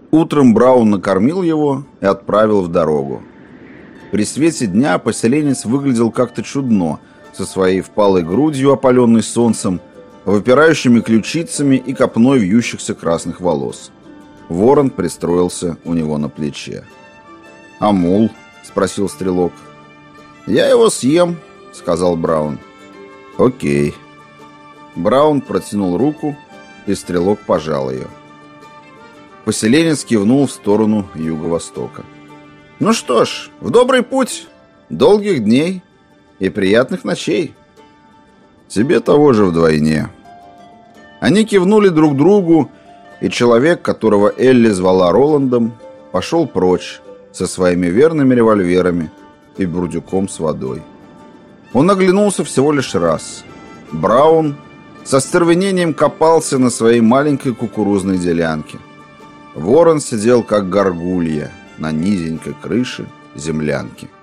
Утром Браун накормил его и отправил в дорогу. При свете дня поселенец выглядел как-то чудно, со своей впалой грудью, опаленной солнцем, выпирающими ключицами и копной вьющихся красных волос. Ворон пристроился у него на плече. «А мул?» — спросил стрелок. «Я его съем», — сказал Браун. «Окей». Браун протянул руку, и стрелок пожал ее. Поселенец кивнул в сторону юго-востока. «Ну что ж, в добрый путь, долгих дней и приятных ночей». «Тебе того же вдвойне». Они кивнули друг другу, и человек, которого Элли звала Роландом, пошел прочь со своими верными револьверами и бурдюком с водой. Он оглянулся всего лишь раз. Браун со стервенением копался на своей маленькой кукурузной делянке. Ворон сидел как горгулья на низенькой крыше землянки.